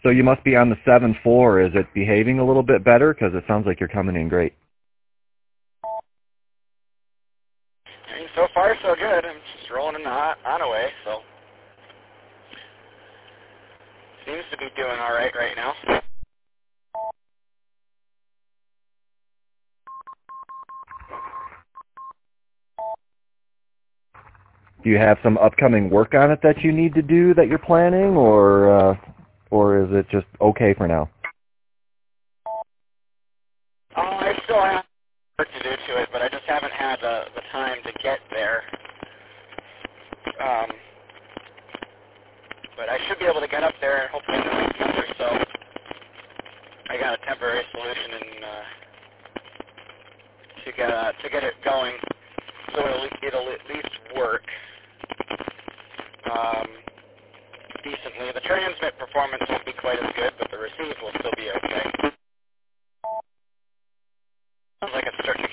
So you must be on the 7.4. Is it behaving a little bit better? Because it sounds like you're coming in great. I mean, so far so good. I'm just rolling in the on away, so seems to be doing all right now. Do you have some upcoming work on it that you need to do that you're planning, or is it just okay for now? I still have work to do to it, but I just haven't had the time to get there. But I should be able to get up there hopefully in the next month or so. I got a temporary solution to get it going, so it'll at least work decently. The transmit performance won't be quite as good, but the receive will still be okay. Sounds like it's starting